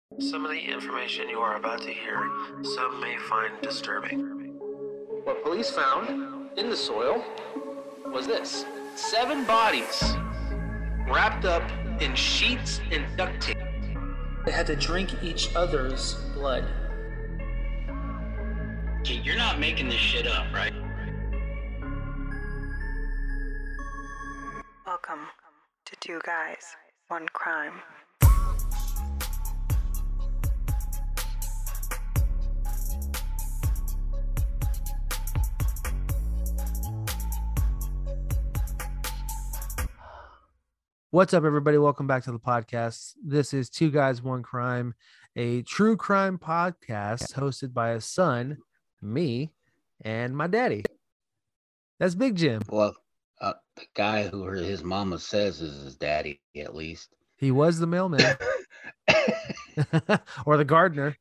Some of the information you are about to hear, some may find disturbing. What police found in the soil was this: 7 bodies wrapped up in sheets and duct tape. They had to drink each other's blood. You're not making this shit up, right? Welcome to Two Guys, One Crime. What's up, everybody? Welcome back to the podcast. This is Two Guys, One Crime, a true crime podcast hosted by a son, me, and my daddy. That's Big Jim. Well, the guy who his mama says is his daddy, at least. He was the mailman. Or the gardener.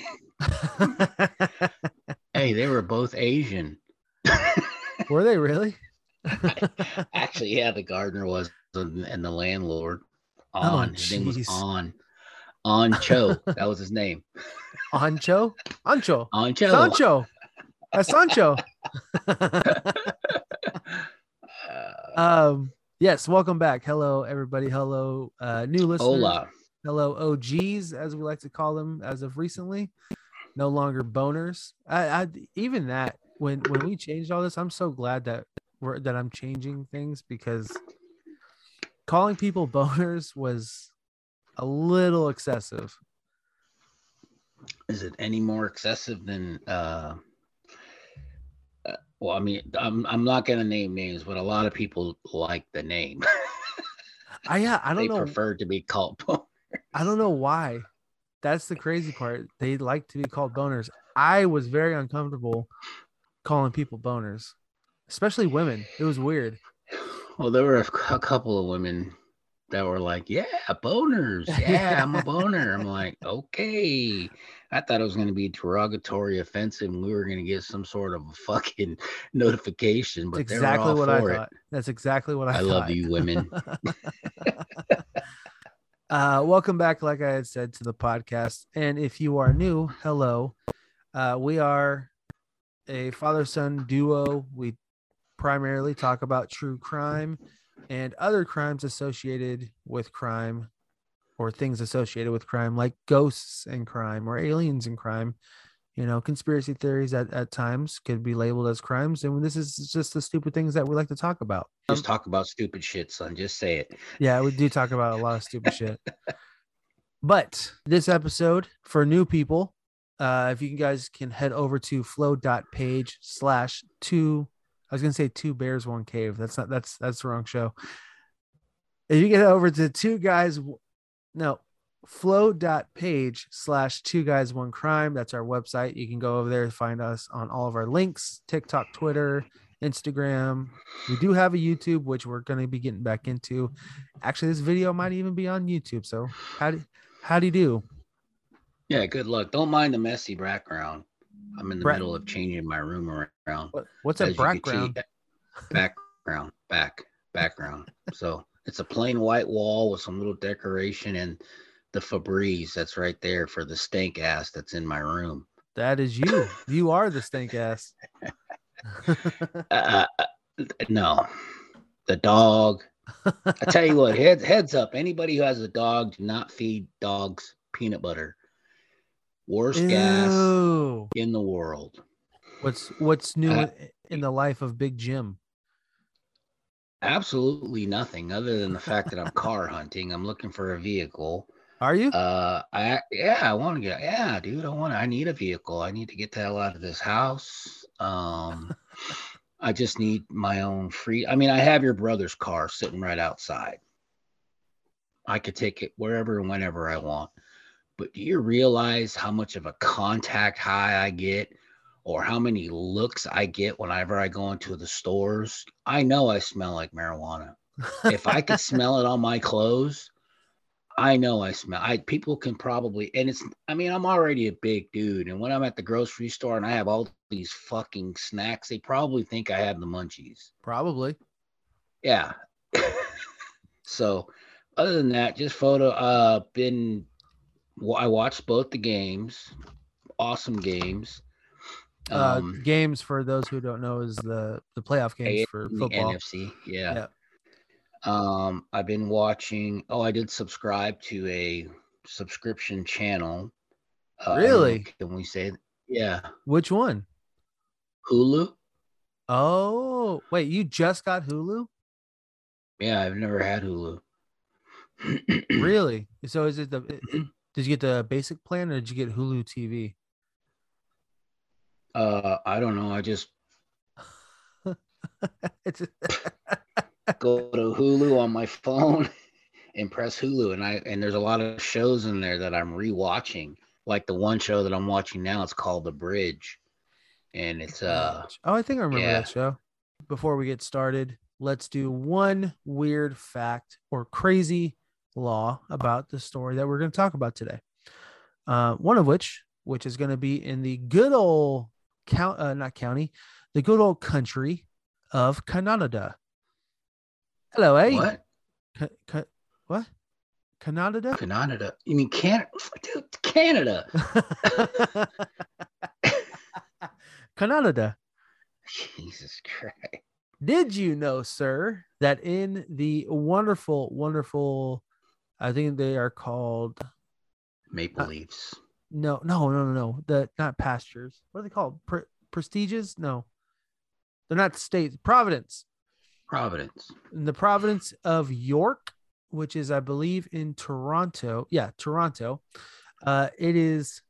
Hey, they were both Asian. Were they really? Actually, yeah, the gardener was, and the landlord. His name was On Cho. That was his name. Ancho? Ancho. Ancho. Sancho. That's Sancho. Yes, welcome back. Hello, everybody. Hello, new listeners. Hola. Hello, OGs, as we like to call them as of recently. No longer boners. I even that when we changed all this, I'm so glad that I'm changing things, because calling people boners was a little excessive. Is it any more excessive than well, I mean, I'm not gonna name names, but a lot of people like the name. I don't know. They prefer to be called boners. I don't know why. That's the crazy part. They like to be called boners. I was very uncomfortable calling people boners, especially women. It was weird. Well, there were a couple of women that were like, yeah, boners. Yeah, I'm a boner. I'm like, okay. I thought it was going to be derogatory, offensive, and we were going to get some sort of fucking notification. But that's exactly what I thought. That's exactly what I thought. Love you, women. Welcome back, like I had said, to the podcast. And if you are new, hello. We are a father-son duo. We primarily talk about true crime and other crimes associated with crime, or things associated with crime, like ghosts and crime or aliens and crime. You know, conspiracy theories at times could be labeled as crimes. And this is just the stupid things that we like to talk about. Just talk about stupid shit, son. Just say it. Yeah, we do talk about a lot of stupid shit. But this episode, for new people, if you guys can head over to flow.page/2. I was gonna say Two Bears, One Cave. That's the wrong show. If you get over to flow.page/2 guys, one crime. That's our website. You can go over there and find us on all of our links: TikTok, Twitter, Instagram. We do have a YouTube, which we're going to be getting back into. Actually, this video might even be on YouTube. So how do you do? Yeah, good luck. Don't mind the messy background. I'm in the middle of changing my room around. What's a background? Background. So it's a plain white wall with some little decoration and the Febreze that's right there for the stank ass that's in my room. That is you. You are the stank ass. No, the dog. I tell you what, heads up. Anybody who has a dog, do not feed dogs peanut butter. Worst gas in the world. What's new in the life of Big Jim? Absolutely nothing, other than the fact that I'm car hunting. I'm looking for a vehicle. Are you? I want to get. Yeah, dude. I need a vehicle. I need to get the hell out of this house. I just need my own free. I mean, I have your brother's car sitting right outside. I could take it wherever and whenever I want. But do you realize how much of a contact high I get, or how many looks I get whenever I go into the stores? I know I smell like marijuana. If I could smell it on my clothes, I know I smell. People can probably, and I'm already a big dude. And when I'm at the grocery store and I have all these fucking snacks, they probably think I have the munchies. Probably. Yeah. So other than that, just been Well, I watched both the games. Awesome games. Games, for those who don't know, is the playoff games A for in the football. NFC. Yeah. Yeah. I've been watching. Oh, I did subscribe to a subscription channel. I don't know. Really? Can we say? Yeah. Which one? Hulu. Oh, wait, you just got Hulu? Yeah, I've never had Hulu. Really? So is it did you get the basic plan or did you get Hulu TV? I don't know. I just It's go to Hulu on my phone and press Hulu, and there's a lot of shows in there that I'm rewatching. Like the one show that I'm watching now, it's called The Bridge, and it's Oh, I think I remember yeah. that show. Before we get started, let's do one weird fact or crazy law about the story that we're going to talk about today. One of which is going to be in the good old the good old country of Canada. Hello, eh? What? What? Canada? Canada? You mean Canada? Dude, Canada. Canada. Jesus Christ. Did you know, sir, that in the wonderful, wonderful, I think they are called Maple Leafs. No. The not pastures. What are they called? Prestiges? No, they're not states. Providence. In the province of York, which is, I believe, in Toronto. Yeah, Toronto. It is.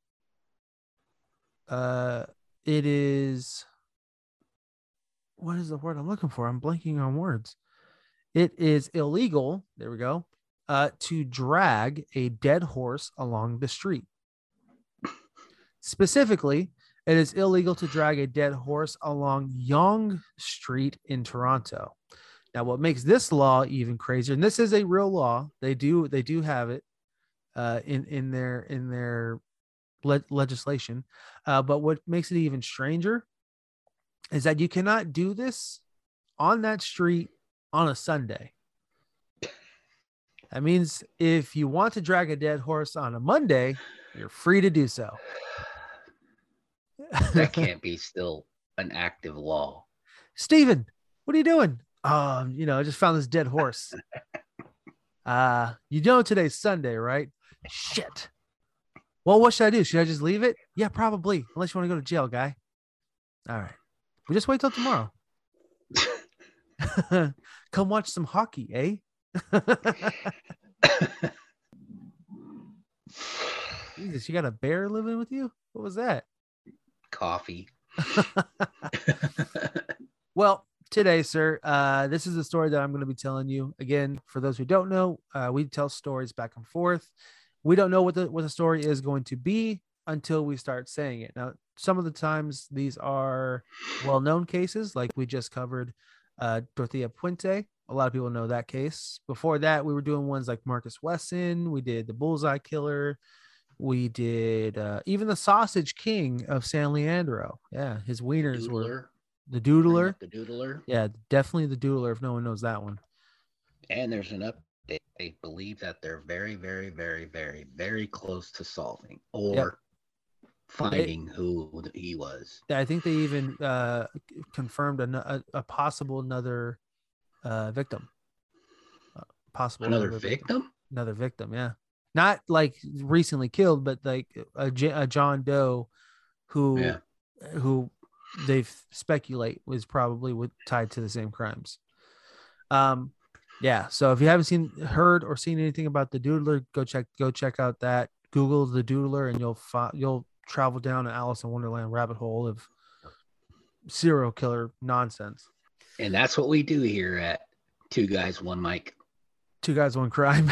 What is the word I'm looking for? I'm blanking on words. It is illegal. There we go. To drag a dead horse along the street. Specifically, it is illegal to drag a dead horse along Yonge Street in Toronto. Now, what makes this law even crazier, and this is a real law, they do have it in their legislation, but what makes it even stranger is that you cannot do this on that street on a Sunday. That means if you want to drag a dead horse on a Monday, you're free to do so. That can't be still an active law. Steven, what are you doing? I just found this dead horse. Today's Sunday, right? Shit. Well, what should I do? Should I just leave it? Yeah, probably. Unless you want to go to jail, guy. All right. We'll just wait till tomorrow. Come watch some hockey, eh? Jesus, you got a bear living with you? What was that? Coffee. Well, today, sir, this is the story that I'm going to be telling you. Again, for those who don't know, we tell stories back and forth. We don't know what the story is going to be until we start saying it. Now, some of the times these are well-known cases, like we just covered Dorothea Puente. A lot of people know that case. Before that, we were doing ones like Marcus Wesson. We did the Bullseye Killer. We did even the Sausage King of San Leandro. Yeah, his wieners were the Doodler. The Doodler. Yeah, definitely the Doodler, if no one knows that one. And there's an update. They believe that they're very, very, very, very, very close to solving or finding who he was. I think they even confirmed a possible another victim. Possible another victim? Another victim, yeah. Not like recently killed, but like a John Doe who they speculate was probably tied to the same crimes. Yeah. So if you haven't heard or seen anything about the Doodler, go check out that. Google the Doodler, and you'll travel down an Alice in Wonderland rabbit hole of serial killer nonsense. And that's what we do here at Two Guys, One Mic. Two Guys, One Crime.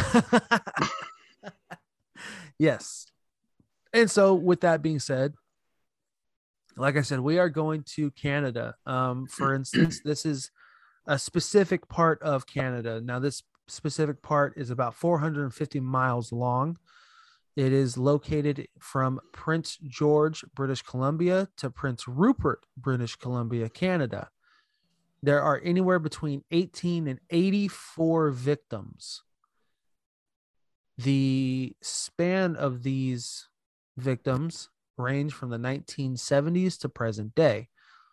Yes. And so with that being said, like I said, we are going to Canada. For instance, this is a specific part of Canada. Now, this specific part is about 450 miles long. It is located from Prince George, British Columbia, to Prince Rupert, British Columbia, Canada. There are anywhere between 18 and 84 victims. The span of these victims range from the 1970s to present day.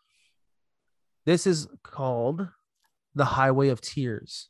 This is called the Highway of Tears.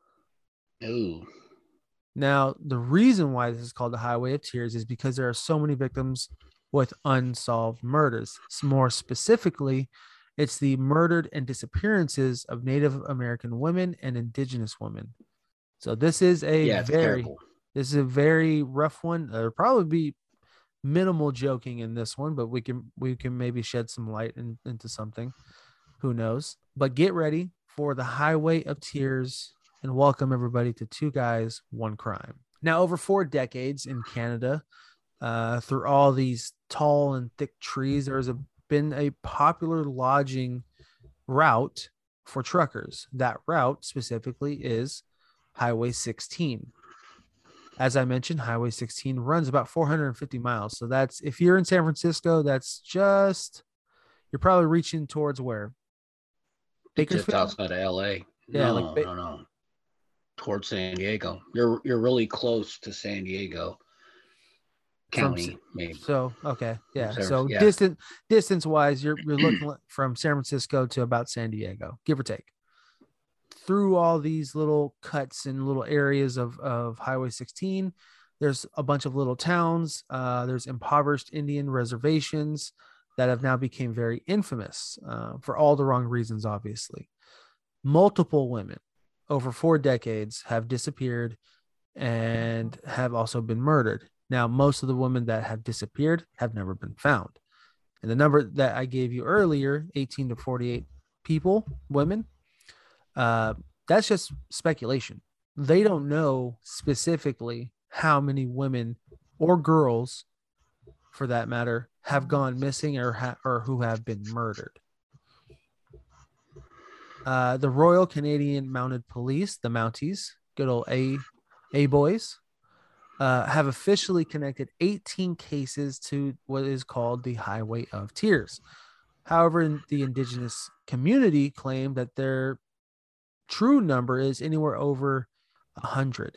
Ooh. Now, the reason why this is called the Highway of Tears is because there are so many victims with unsolved murders. More specifically, it's the murdered and disappearances of Native American women and Indigenous women. So this is it's terrible. This is a very rough one. There'll probably be minimal joking in this one, but we can maybe shed some light into something. Who knows? But get ready for the Highway of Tears and welcome everybody to Two Guys, One Crime. Now, over 4 decades in Canada, through all these tall and thick trees, there's been a popular lodging route for truckers. That route specifically is Highway 16. As I mentioned, Highway 16 runs about 450 miles. So that's, if you're in San Francisco, that's just, you're probably reaching towards where? Just outside of LA. Yeah, no. Towards San Diego. You're really close to San Diego County, maybe. So okay, yeah. So yeah. Distance wise, you're looking from San Francisco to about San Diego, give or take. Through all these little cuts and little areas of Highway 16, there's a bunch of little towns. There's impoverished Indian reservations that have now become very infamous for all the wrong reasons, obviously. Multiple women over 4 decades have disappeared and have also been murdered. Now, most of the women that have disappeared have never been found. And the number that I gave you earlier, 18 to 48 women, that's just speculation. They don't know specifically how many women or girls, for that matter, have gone missing or who have been murdered. The Royal Canadian Mounted Police, the Mounties, good old A boys, have officially connected 18 cases to what is called the Highway of Tears. However, the Indigenous community claim that their true number is anywhere over 100.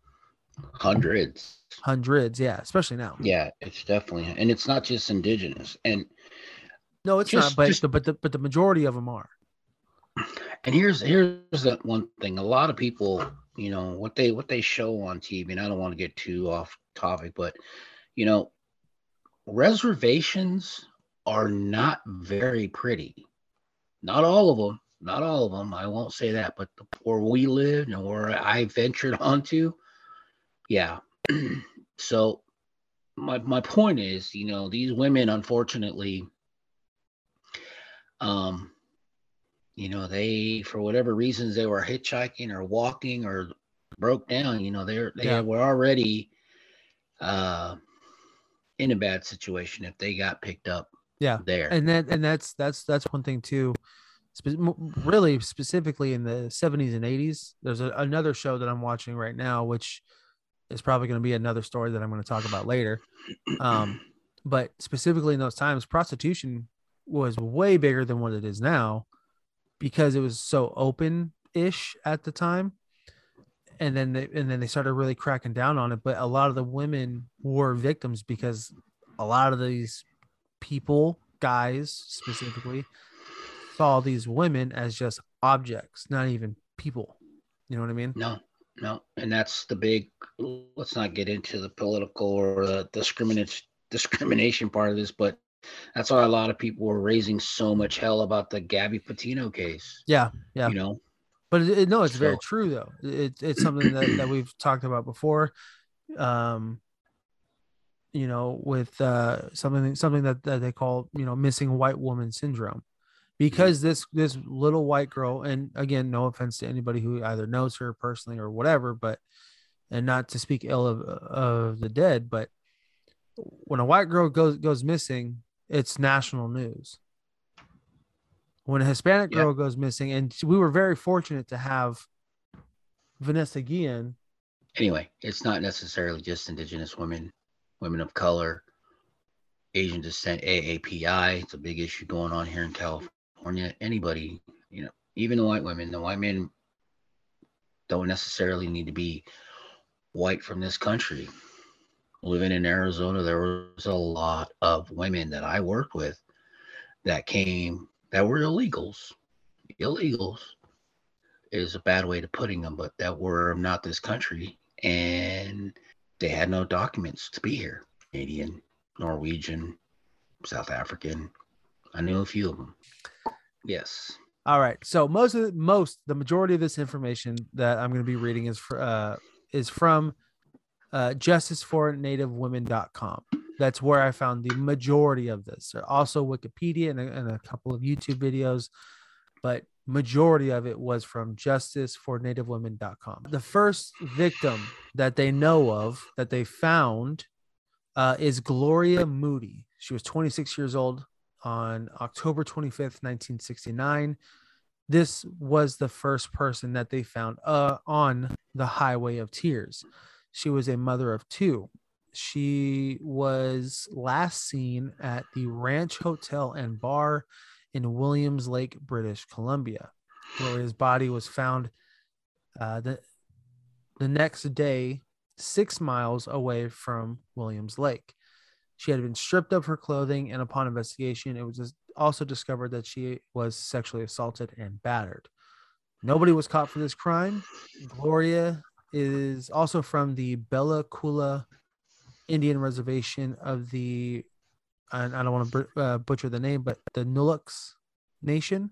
Hundreds, yeah, especially now. Yeah, it's definitely, and it's not just Indigenous. And no, it's not. But the majority of them are. And here's that one thing. A lot of people, you know, what they show on TV, and I don't want to get too off topic, but you know, reservations are not very pretty. Not all of them. I won't say that, but where we live and where I ventured onto, yeah. So my point is, you know, these women, unfortunately, you know, they, for whatever reasons, they were hitchhiking or walking or broke down. You know, they were already in a bad situation if they got picked up. Yeah, there. And that's one thing too. Really, specifically in the 70s and 80s, there's another show that I'm watching right now, which is probably going to be another story that I'm going to talk about later. But specifically in those times, prostitution was way bigger than what it is now because it was so open-ish at the time. And then they started really cracking down on it. But a lot of the women were victims because a lot of these people, guys specifically, saw these women as just objects, not even people. You know what I mean? No. And that's the big, let's not get into the political or the discrimination part of this, but that's why a lot of people were raising so much hell about the Gabby Petito case. Yeah. You know? But it's very true though. It's something that we've talked about before. You know, with something that they call, you know, missing white woman syndrome, because this little white girl, and again, no offense to anybody who either knows her personally or whatever, but, and not to speak ill of the dead, but when a white girl goes missing, it's national news. When a Hispanic girl goes missing, and we were very fortunate to have Vanessa Guillen. Anyway, it's not necessarily just Indigenous women of color, Asian descent, AAPI. It's a big issue going on here in California. Anybody, you know, even the white women. The white men don't necessarily need to be white from this country. Living in Arizona, there was a lot of women that I worked with that came that were illegals. Illegals is a bad way to putting them, but that were not this country, and they had no documents to be here. Canadian, Norwegian, South African. I knew a few of them. Yes. All right. So the majority of this information that I'm going to be reading is from justicefornativewomen.com. That's where I found the majority of this. There also Wikipedia and a couple of YouTube videos, but majority of it was from justicefornativewomen.com. The first victim that they know of that they found is Gloria Moody. She was 26 years old on October 25th, 1969. This was the first person that they found on the Highway of Tears. She was a mother of two. She was last seen at the Ranch Hotel and Bar in Williams Lake, British Columbia. Gloria's body was found the next day, 6 miles away from Williams Lake. She had been stripped of her clothing, and upon investigation, it was also discovered that she was sexually assaulted and battered. Nobody was caught for this crime. Gloria is also from the Bella Coola Indian Reservation of the, and I don't want to butcher the name, but the Nulux Nation.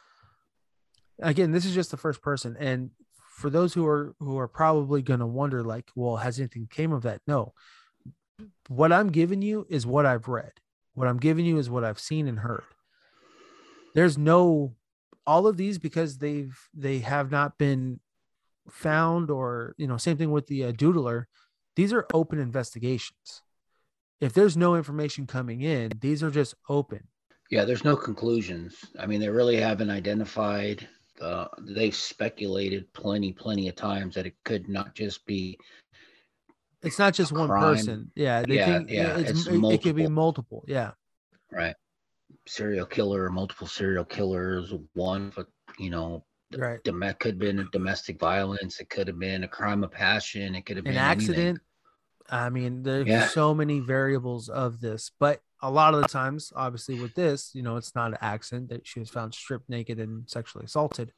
Again, this is just the first person, and for those who are probably going to wonder, like, well, has anything came of that? No. What I'm giving you is what I've read. What I'm giving you is what I've seen and heard. There's no all of these because they have not been found, or same thing with the doodler. These are open investigations. If there's no information coming in, these are just open. Yeah, there's no conclusions. I mean, they really haven't identified. They've speculated plenty of times that it could not just be. It's not just one crime. Person. Yeah. It could be multiple. Yeah. Right. Serial killer, multiple serial killers, one, but right. Could have been a domestic violence. It could have been a crime of passion. It could have been an accident. Anything. I mean, there's so many variables of this, but a lot of the times, obviously with this, it's not an accident that she was found stripped naked and sexually assaulted.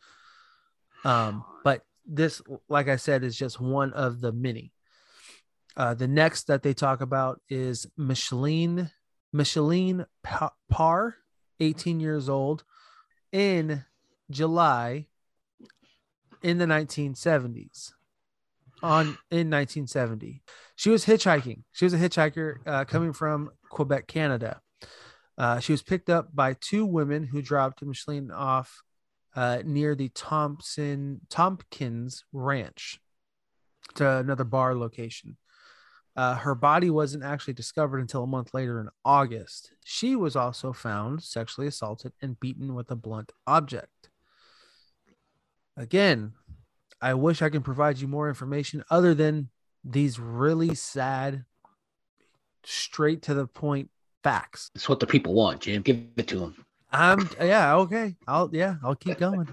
But this, like I said, is just one of the many. The next that they talk about is Micheline Parr, 18 years old, in July in the 1970s. In 1970, she was hitchhiking. She was a hitchhiker coming from Quebec, Canada. She was picked up by two women who dropped Micheline off near the Tompkins Ranch to another bar location. Her body wasn't actually discovered until a month later in August. She was also found sexually assaulted and beaten with a blunt object. Again, I wish I can provide you more information other than these really sad, straight to the point facts. It's what the people want, Jim. Give it to them. Okay. I'll keep going.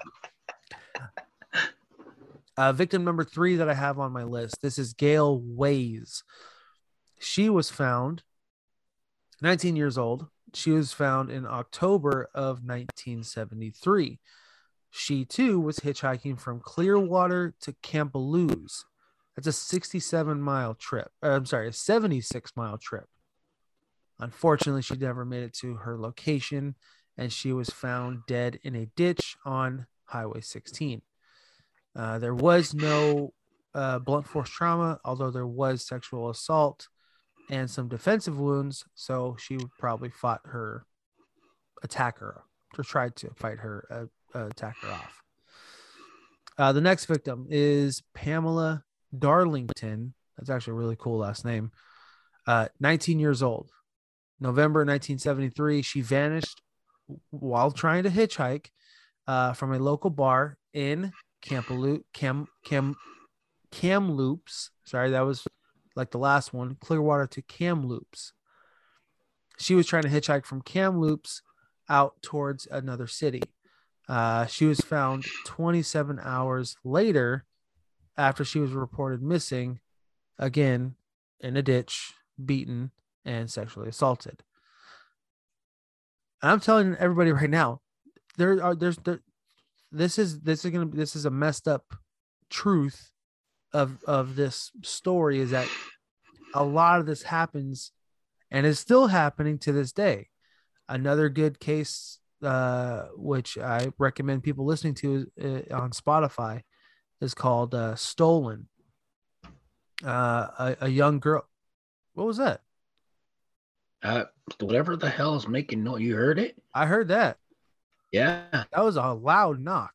Victim number 3 that I have on my list. This is Gail Ways. She was found 19 years old. She was found in October of 1973. She too was hitchhiking from Clearwater to Kamloops. That's a 76-mile trip. Unfortunately, she never made it to her location, and she was found dead in a ditch on Highway 16. There was no blunt force trauma, although there was sexual assault and some defensive wounds, so she probably fought her attacker, or tried to fight her attacker off. The next victim is Pamela Darlington. That's actually a really cool last name. 19 years old. November 1973, she vanished while trying to hitchhike from a local bar in Kamloops. Sorry, that was like the last one. Clearwater to Kamloops. She was trying to hitchhike from Kamloops out towards another city. She was found 27 hours later after she was reported missing again, in a ditch, beaten, and sexually assaulted. And I'm telling everybody right now, this is a messed up truth of this story, is that a lot of this happens and is still happening to this day. Another good case, which I recommend people listening to on Spotify, is called Stolen. A young girl. What was that? Whatever the hell is making noise. You heard it? I heard that. Yeah. That was a loud knock.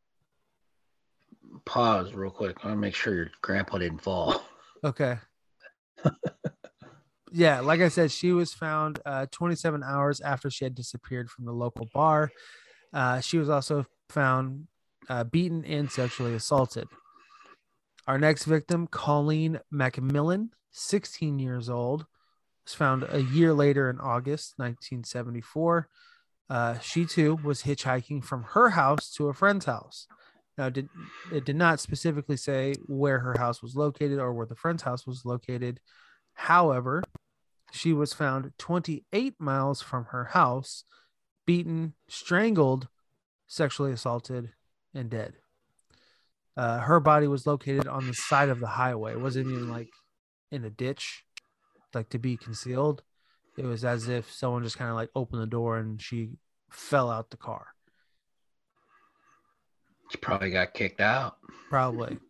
Pause real quick. I want to make sure your grandpa didn't fall. Okay. Yeah, like I said, she was found 27 hours after she had disappeared from the local bar. She was also found beaten and sexually assaulted. Our next victim, Colleen McMillan, 16 years old, was found a year later in August 1974. She too was hitchhiking from her house to a friend's house. Now, it did not specifically say where her house was located or where the friend's house was located. However, she was found 28 miles from her house, beaten, strangled, sexually assaulted, and dead. Her body was located on the side of the highway. It wasn't even like in a ditch, like to be concealed. It was as if someone just kind of like opened the door and she fell out the car. She probably got kicked out. Probably.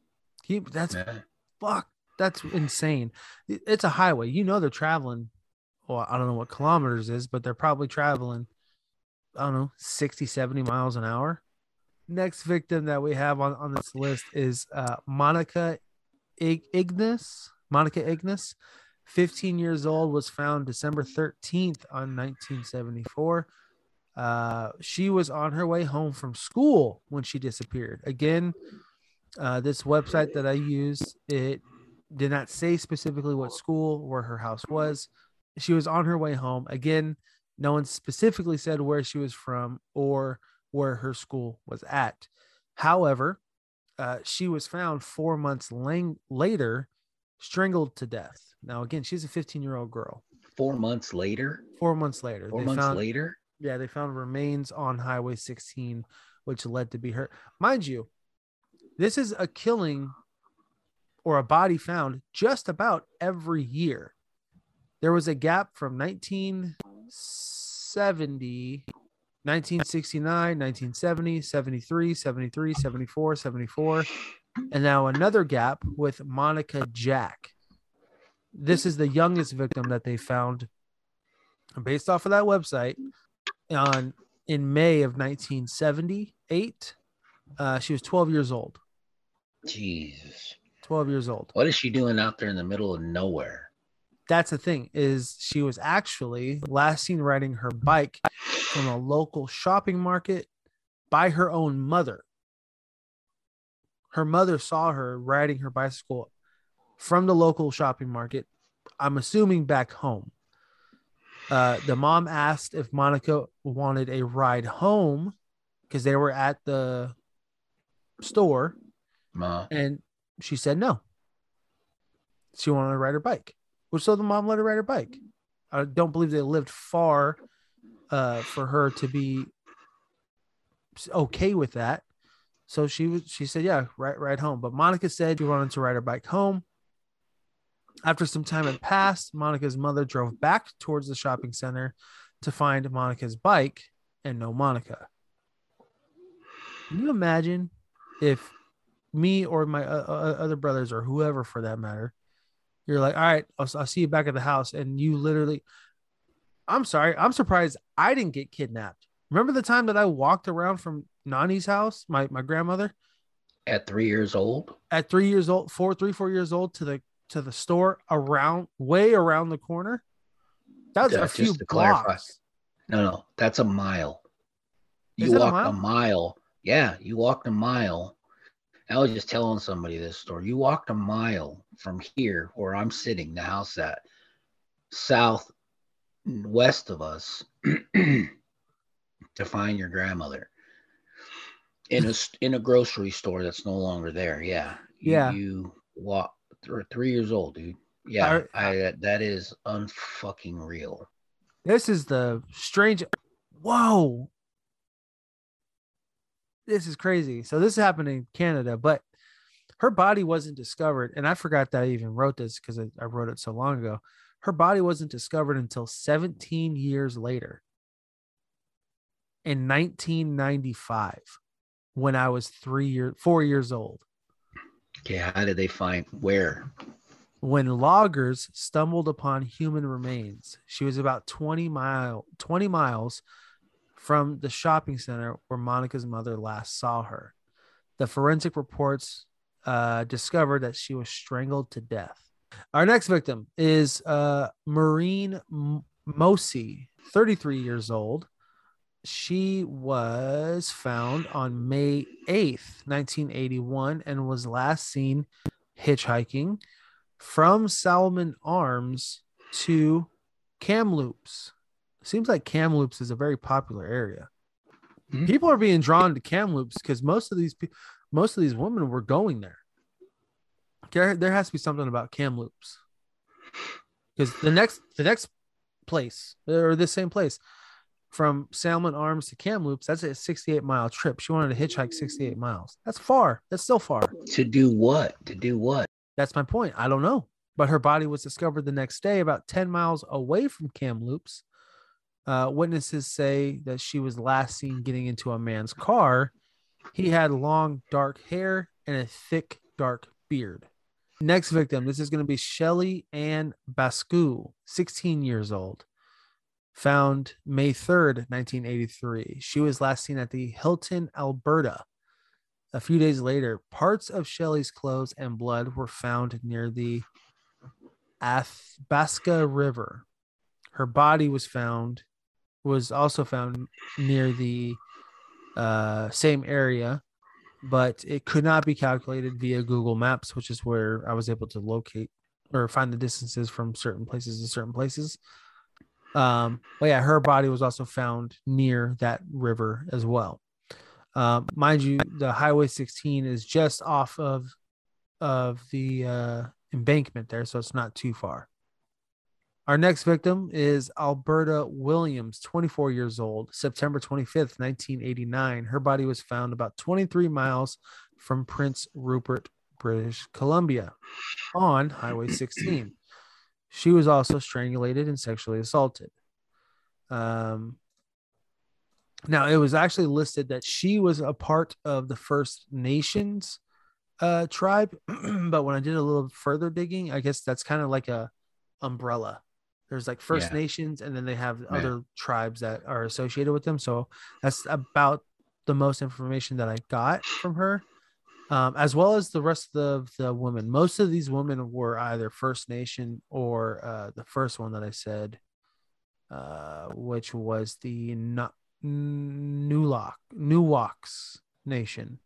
That's insane. It's a highway. You know they're traveling. Well, I don't know what kilometers is, but they're probably traveling, I don't know, 60, 70 miles an hour. Next victim that we have on this list is Monica Ignis. Monica Ignis, 15 years old, was found December 13th on 1974. She was on her way home from school when she disappeared. Again, this website that I used, it did not say specifically what school, where her house was. She was on her way home. Again, no one specifically said where she was from or where her school was at. However, she was found 4 months later, strangled to death. Now, again, she's a 15-year-old girl. 4 months later? 4 months later. 4 months later? Yeah, they found remains on Highway 16, which led to be her. Mind you, this is a killing or a body found just about every year. There was a gap from 1970, 1969, 1970, 73, 73, 74, 74, and now another gap with Monica Jack. This is the youngest victim that they found based off of that website in May of 1978. She was 12 years old. Jesus. 12 years old. What is she doing out there in the middle of nowhere? That's the thing, is she was actually last seen riding her bike from a local shopping market by her own mother. Her mother saw her riding her bicycle from the local shopping market, I'm assuming back home. The mom asked if Monica wanted a ride home because they were at the store. And she said no. She wanted to ride her bike. So the mom let her ride her bike. I don't believe they lived far for her to be okay with that. So she said, yeah, ride home. But Monica said she wanted to ride her bike home. After some time had passed, Monica's mother drove back towards the shopping center to find Monica's bike and no Monica. Can you imagine if me or my other brothers or whoever for that matter, you're like, all right, I'll see you back at the house. And you literally, I'm sorry, I'm surprised I didn't get kidnapped. Remember the time that I walked around from Nani's house, my grandmother? At 3 years old? At 3 years old, 4 years old to the store way around the corner. That was a few blocks. Clarify. No, that's a mile. You walked a mile. Yeah, you walked a mile. I was just telling somebody this story. You walked a mile from here where I'm sitting, the house at southwest of us, to find your grandmother in a grocery store that's no longer there. Yeah. You walk or 3 years old, dude. Yeah, that is unfucking real. This is the strange. Whoa. This is crazy. So this happened in Canada, but her body wasn't discovered. And I forgot that I even wrote this because I wrote it so long ago. Her body wasn't discovered until 17 years later in 1995 when I was 4 years old. Okay, how did they find where? When loggers stumbled upon human remains. She was about 20 miles from the shopping center where Monica's mother last saw her. The forensic reports discovered that she was strangled to death. Our next victim is Maureen Mosey, 33 years old. She was found on May 8th, 1981, and was last seen hitchhiking from Salmon Arms to Kamloops. Seems like Kamloops is a very popular area. Mm-hmm. People are being drawn to Kamloops because most of these women were going there. There has to be something about Kamloops, because the next place, or the same place, from Salmon Arms to Kamloops, that's a 68-mile trip. She wanted to hitchhike 68 miles. That's far. That's still far. To do what? That's my point. I don't know. But her body was discovered the next day, about 10 miles away from Kamloops. Witnesses say that she was last seen getting into a man's car. He had long, dark hair and a thick, dark beard. Next victim, this is going to be Shelly Ann Bascu, 16 years old. Found May 3rd, 1983. She was last seen at the Hilton, Alberta. A few days later, parts of Shelly's clothes and blood were found near the Athabasca River. Her body was also found near the same area, but it could not be calculated via Google Maps, which is where I was able to locate or find the distances from certain places to certain places. But yeah, her body was also found near that river as well. Mind you, the Highway 16 is just off of the embankment there, so it's not too far. Our next victim is Alberta Williams, 24 years old, September 25th, 1989. Her body was found about 23 miles from Prince Rupert, British Columbia, on Highway 16. She was also strangulated and sexually assaulted. Now, it was actually listed that she was a part of the First Nations tribe, but when I did a little further digging, I guess that's kind of like a umbrella. There's like First Nations, and then they have other tribes that are associated with them. So that's about the most information that I got from her, as well as the rest of the women. Most of these women were either First Nation or the first one that I said, which was the Nuwaks Nation.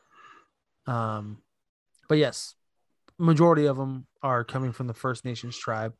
But yes, majority of them are coming from the First Nations tribe.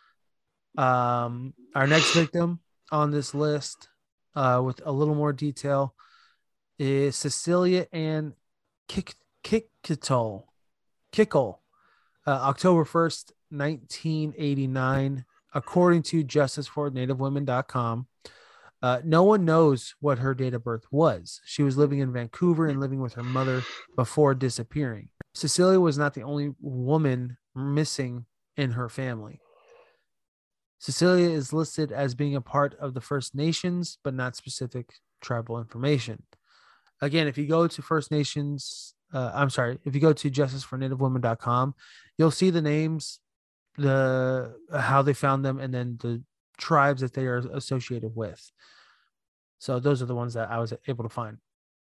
Our next victim on this list, with a little more detail, is Cecilia Ann Kickle, October 1st, 1989, according to justicefornativewomen.com. No one knows what her date of birth was. She was living in Vancouver and living with her mother before disappearing. Cecilia was not the only woman missing in her family. Cecilia is listed as being a part of the First Nations, but not specific tribal information. Again, if you go to if you go to justicefornativewomen.com, you'll see the names, how they found them, and then the tribes that they are associated with. So those are the ones that I was able to find.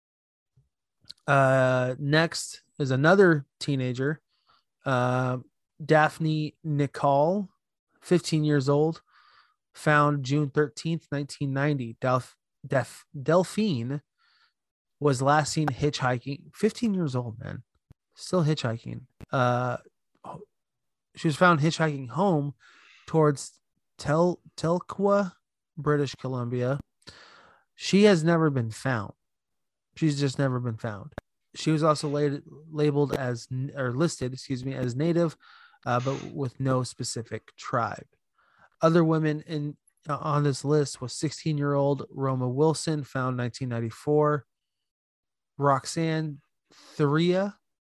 Next is another teenager, Daphne Nicole, 15 years old, found June 13th, 1990. Delphine was last seen hitchhiking. 15 years old, man. Still hitchhiking. She was found hitchhiking home towards Telkwa, British Columbia. She has never been found. She's just never been found. She was also listed as native but with no specific tribe. Other women on this list was 16-year-old Roma Wilson, found 1994. Roxanne Thuria,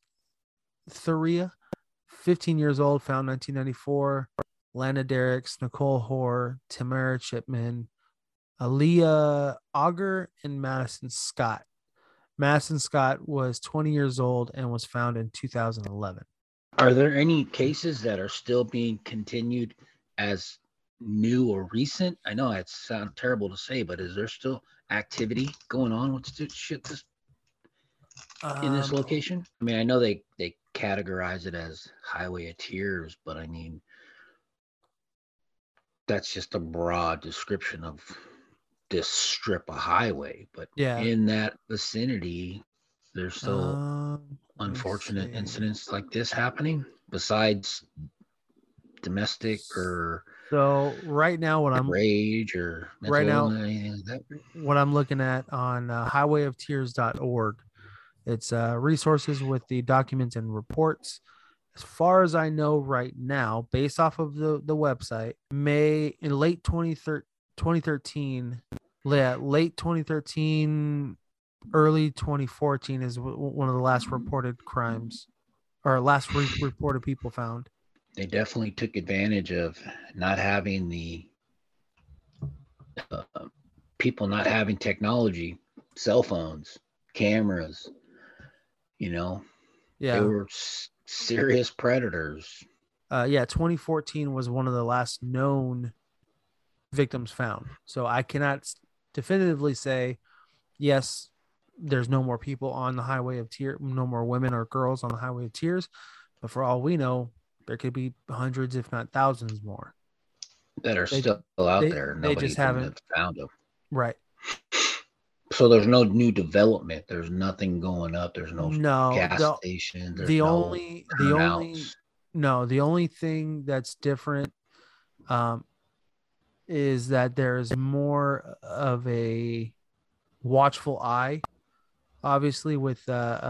15 years old, found 1994. Lana Derricks, Nicole Hoare, Tamara Chipman, Aaliyah Auger, and Madison Scott. Madison Scott was 20 years old and was found in 2011. Are there any cases that are still being continued as new or recent? I know it sounds terrible to say, but is there still activity going on with shit in this location? I mean, I know they categorize it as Highway of Tears, but I mean, that's just a broad description of this strip of highway. But in that vicinity, there's still unfortunate incidents like this happening besides domestic or so right now what I'm rage or right now anything like that? What I'm looking at on highwayoftears.org, it's resources with the documents and reports. As far as I know right now, based off of the website, in late 2013, early 2014 is one of the last reported crimes, or last reported people found. They definitely took advantage of not having people not having technology, cell phones, cameras, you know. Yeah. They were serious predators. 2014 was one of the last known victims found. So I cannot definitively say, yes, there's no more people on the Highway of Tears, no more women or girls on the Highway of Tears. But for all we know, there could be hundreds, if not thousands more that are still out there. They just haven't found them. Right. So there's no new development. There's nothing going up. There's no gas station. There's the only thing that's different is that there's more of a watchful eye, obviously, with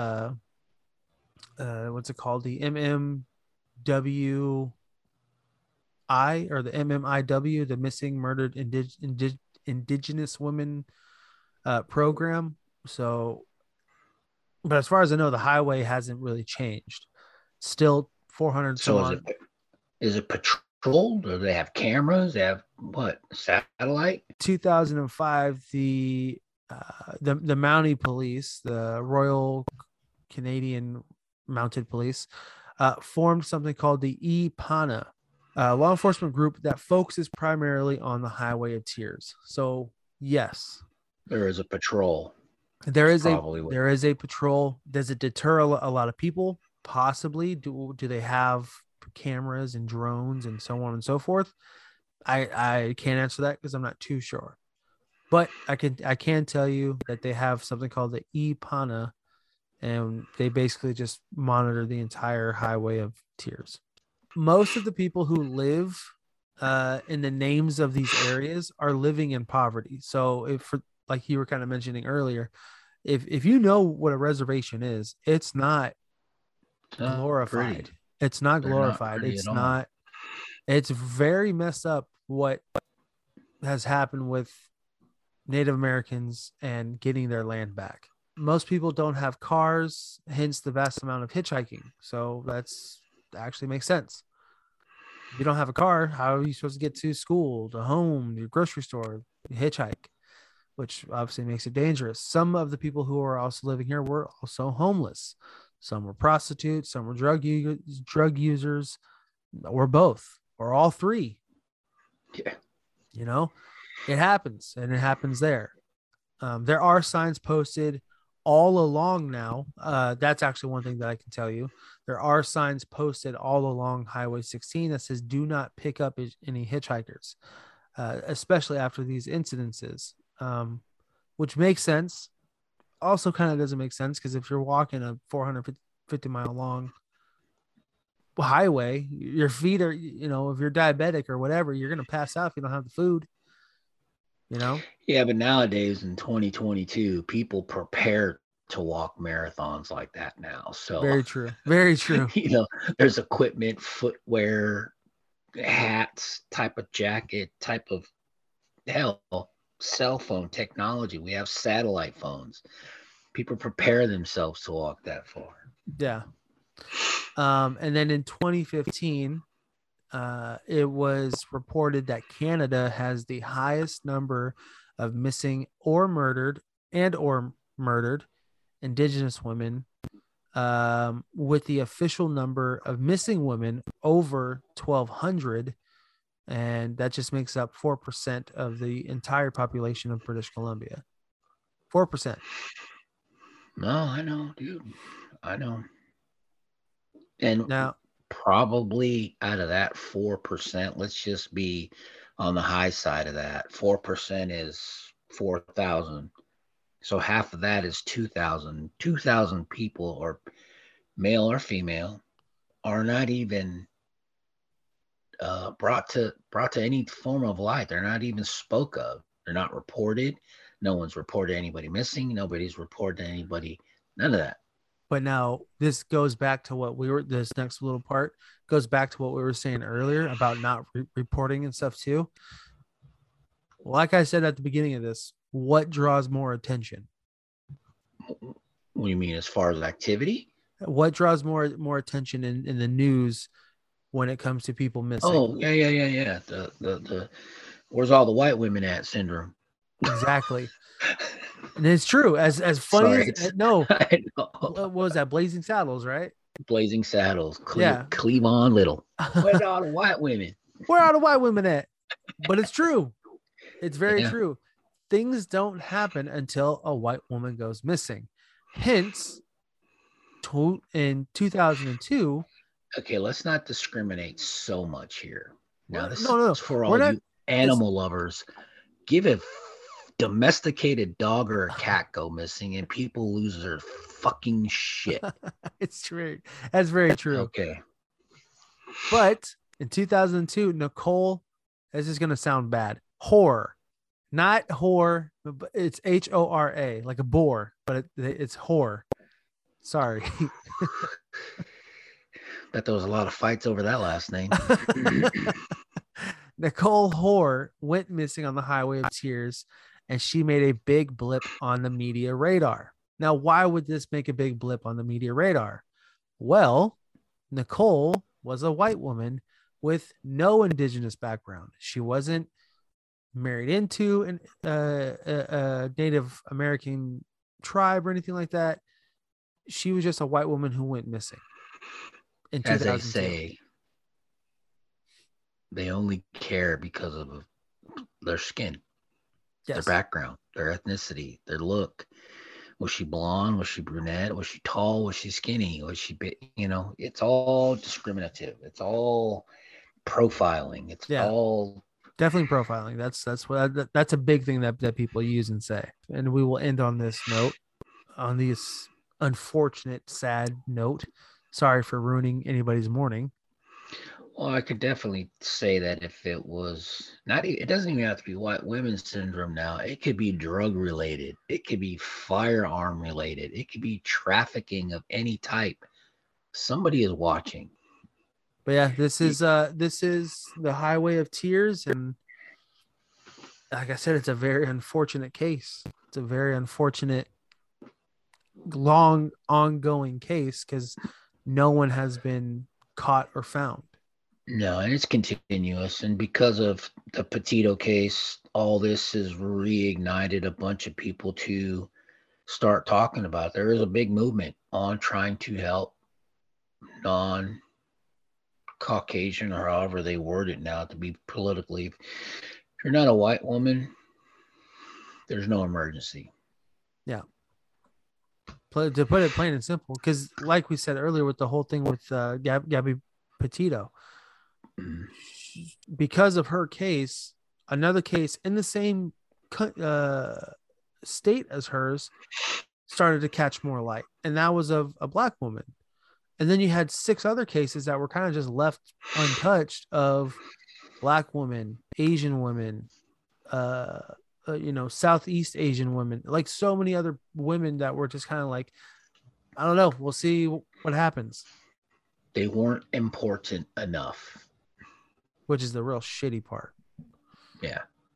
what's it called, the MMWI or the MMIW, the Missing Murdered Indigenous Women program. So, but as far as I know, the highway hasn't really changed. Still 400. So is it patrolled, or they have cameras? They have what, satellite? 2005, the Mountie Police, the Royal Canadian Mounted Police, formed something called the EPANA, law enforcement group that focuses primarily on the Highway of Tears. So yes, there is a patrol. There is a patrol. Does it deter a lot of people? Possibly. Do they have cameras and drones and so on and so forth? I can't answer that because I'm not too sure. But I can tell you that they have something called the EPANA, and they basically just monitor the entire Highway of Tears. Most of the people who live in the names of these areas are living in poverty. So like you were kind of mentioning earlier, if you know what a reservation is, it's not glorified. Pretty. It's not glorified. It's not. It's very messed up what has happened with Native Americans and getting their land back. Most people don't have cars, hence the vast amount of hitchhiking. So that actually makes sense. If you don't have a car, how are you supposed to get to school, to home, your grocery store? You hitchhike, which obviously makes it dangerous. Some of the people who are also living here were also homeless. Some were prostitutes, some were drug users, or both, or all three. Yeah. You know, it happens, and it happens there. There are signs posted all along now. That's actually one thing that I can tell you. There are signs posted all along Highway 16 that says, do not pick up any hitchhikers, especially after these incidences, which makes sense. Also kind of doesn't make sense because if you're walking a 450 mile long highway, your feet are, if you're diabetic or whatever, you're going to pass out if you don't have the food, Yeah, but nowadays in 2022, people prepare to walk marathons like that now. So Very true. Very true. There's equipment, footwear, hats, type of jacket, type of cell phone technology. We have satellite phones. People prepare themselves to walk that far. Yeah. And then in 2015, it was reported that Canada has the highest number of missing or murdered Indigenous women, with the official number of missing women over 1,200. And that just makes up 4% of the entire population of British Columbia. 4%. No, I know, dude. I know. And now, probably out of that 4%, let's just be on the high side of that. 4% is 4,000. So half of that is 2,000. 2,000 people, or male or female, are not even brought to any form of light. They're not even spoke of. They're not reported. No one's reported anybody missing. Nobody's reported anybody. None of that. But now this goes back to this next little part goes back to what we were saying earlier about not reporting and stuff too. Like I said at the beginning of this, what draws more attention? What do you mean as far as activity? What draws more attention in the news when it comes to people missing? Oh, yeah. The where's all the white women at syndrome. Exactly. And it's true. As funny as no, what was that? Blazing Saddles, right? Blazing Saddles. Yeah. Cleavon Little. Where's all the white women? Where are the white women at? But it's true. It's very true. Things don't happen until a white woman goes missing. Hence, in 2002. Okay, let's not discriminate so much here. Now, this is for all you animal lovers. Give a domesticated dog or a cat go missing and people lose their fucking shit. It's true. That's very true. Okay. But in 2002, Nicole, this is going to sound bad. Horror. Not whore, but it's Hora, like a boar, but it's whore. Sorry. Bet there was a lot of fights over that last name. Nicole Hoare went missing on the Highway of Tears, and she made a big blip on the media radar. Now, why would this make a big blip on the media radar? Well, Nicole was a white woman with no Indigenous background. She wasn't married into a Native American tribe or anything like that. She was just a white woman who went missing. As they say, they only care because of their skin, their background, their ethnicity, their look. Was she blonde? Was she brunette? Was she tall? Was she skinny? Was she big? It's all discriminative. It's all profiling. It's all definitely profiling. That's a big thing that people use and say. And we will end on this note, on this unfortunate, sad note. Sorry for ruining anybody's morning. Well, I could definitely say that if it was not, it doesn't even have to be white women's syndrome now. It could be drug related. It could be firearm related. It could be trafficking of any type. Somebody is watching. But yeah, this is the Highway of Tears, and like I said, it's a very unfortunate case. It's a very unfortunate, long, ongoing case because no one has been caught or found. No, and it's continuous. And because of the Petito case, all this has reignited a bunch of people to start talking about it. There is a big movement on trying to help non-Caucasian, or however they word it now to be politically. If you're not a white woman, there's no emergency. Yeah. To put it plain and simple, because like we said earlier with the whole thing with Gabby Petito, because of her case, another case in the same state as hers started to catch more light, and that was of a black woman. And then you had 6 other cases that were kind of just left untouched of black women, Asian women, Southeast Asian women, like so many other women that were just kind of like, I don't know. We'll see what happens. They weren't important enough. Which is the real shitty part. Yeah.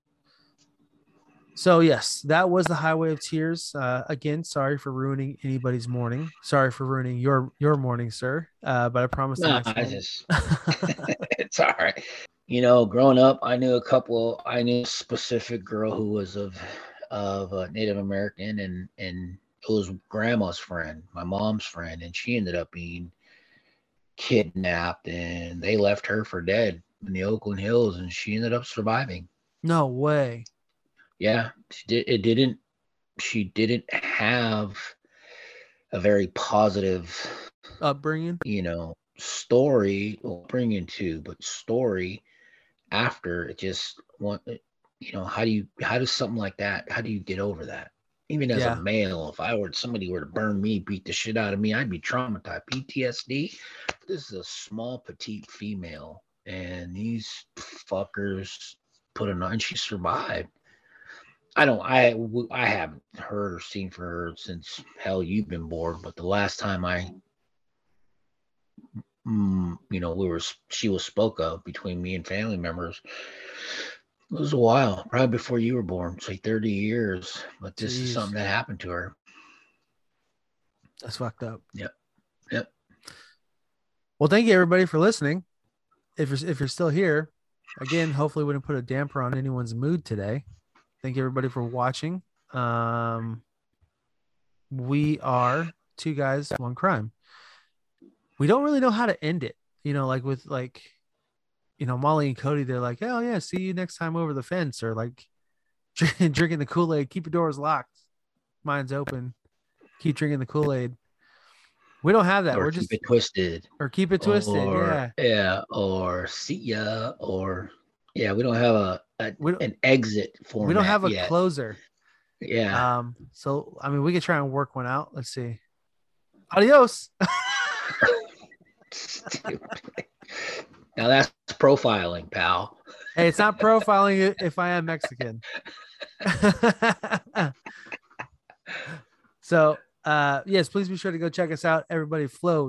So yes, that was the Highway of Tears. Again, sorry for ruining anybody's morning. Sorry for ruining your morning, sir. But I promise. No, it's all right. Growing up, I knew a specific girl who was of Native American, and it was grandma's friend, my mom's friend, and she ended up being kidnapped, and they left her for dead in the Oakland Hills, and she ended up surviving. No way. Yeah, she didn't have a very positive upbringing, story, upbringing too, but story after it just how does something like that, how do you get over that? Even as a male, if somebody were to burn me, beat the shit out of me, I'd be traumatized. PTSD. This is a small, petite female, and these fuckers put her on, and she survived. I haven't heard or seen for her since hell you've been born, but the last time she was spoke of between me and family members, it was a while, probably before you were born, say 30 years. But this is something that happened to her. That's fucked up. Yep. Well, thank you everybody for listening. If you're still here, again, hopefully we didn't put a damper on anyone's mood today. Thank you everybody for watching. We are Two Guys, One Crime. We don't really know how to end it. Molly and Cody, they're like, oh yeah, see you next time over the fence, or like drinking the Kool-Aid. Keep your doors locked. Mine's open. Keep drinking the Kool-Aid. We don't have that. Or We're keep just it twisted. Or keep it twisted. Yeah. Or see ya. Or we don't have an exit format. We don't have a yet. closer. Yeah. So I mean, we could try and work one out. Let's see. Adios. Now that's profiling, pal. Hey, it's not profiling if I am Mexican. So, yes, please be sure to go check us out. Everybody,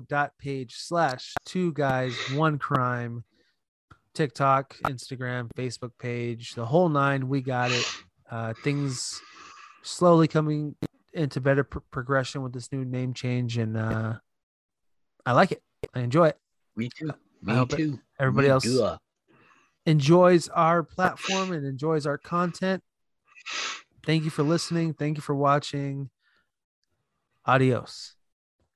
flow.page/2guys1crime, TikTok, Instagram, Facebook page, the whole nine. We got it. Things slowly coming into better progression with this new name change, and I like it. I enjoy it. Me too. Me too. Everybody else enjoys our platform and enjoys our content. Thank you for listening. Thank you for watching. Adios.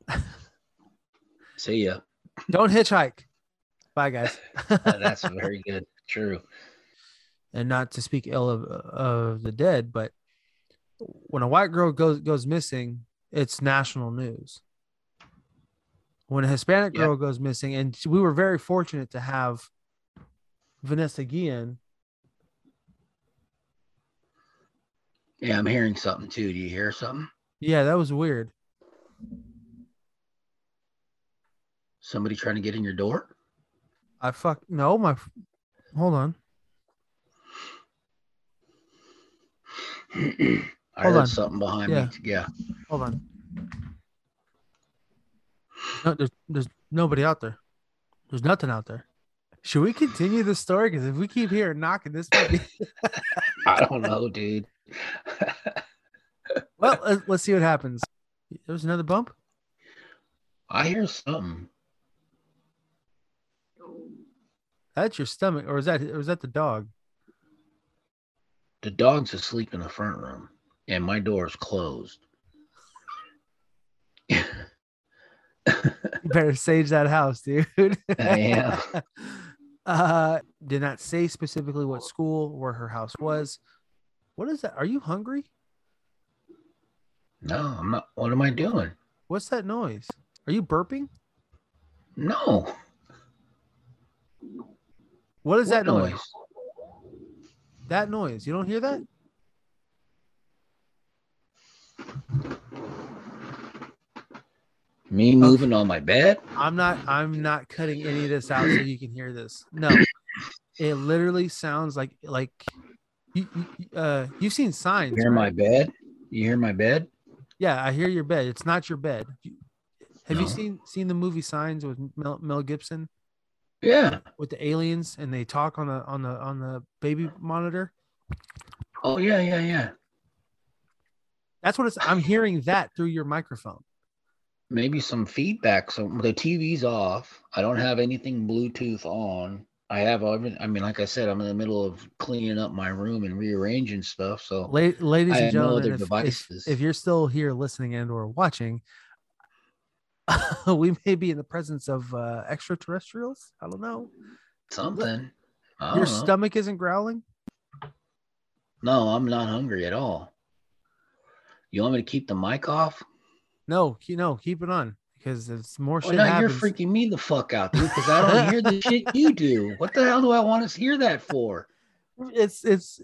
See ya. Don't hitchhike. Bye, guys. That's very good. True. And not to speak ill of the dead, but when a white girl goes missing, it's national news. When a Hispanic girl goes missing, and we were very fortunate to have Vanessa Guillen. Yeah, I'm hearing something too. Do you hear something? Yeah, that was weird. Somebody trying to get in your door? Hold on. I heard something behind me. Yeah. Hold on. No, there's nobody out there. There's nothing out there. Should we continue the story? Because if we keep hearing knocking, this might be. I don't know, dude. Well, let's see what happens. There's another bump. I hear something. That's your stomach, or is that the dog? The dog's asleep in the front room, and my door is closed. You better sage that house, dude. I am. Did not say specifically what school, where her house was. What is that? Are you hungry? No, I'm not. What am I doing? What's that noise? Are you burping? No. What is that noise? That noise. You don't hear that? Me moving on my bed? I'm not cutting any of this out so you can hear this. No. It literally sounds like You've seen Signs. You hear my right? bed? You hear my bed? Yeah, I hear your bed. It's not your bed. Have you No. seen the movie Signs with Mel Gibson Yeah. with the aliens and they talk on the baby monitor? Oh yeah, yeah, yeah. That's what it's. I'm hearing that through your microphone. Maybe some feedback. So the TV's off. I don't have anything Bluetooth on. I have I mean, like I said, I'm in the middle of cleaning up my room and rearranging stuff. So Ladies I and have no gentlemen, other devices. if you're still here listening and or watching, we may be in the presence of extraterrestrials. I don't know. Something. I Your don't know. stomach isn't growling? No, I'm not hungry at all. You want me to keep the mic off? No, keep it on because it's more Well, shit now happens. you're freaking me the fuck out, dude, because I don't hear the shit you do. What the hell do I want to hear that for? It's what's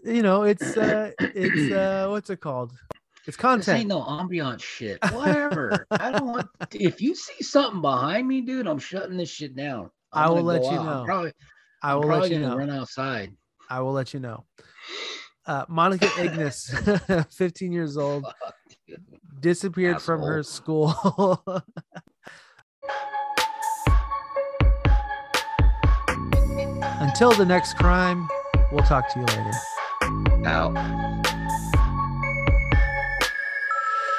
it called? It's This content. ain't no ambiance shit. Whatever. I don't want. If you see something behind me, dude, I'm shutting this shit down. I will let go you out. know. I'm probably gonna run outside. I will let you know. Monica Ignis, 15 years old, disappeared from her school. Until the next crime, we'll talk to you later. Out.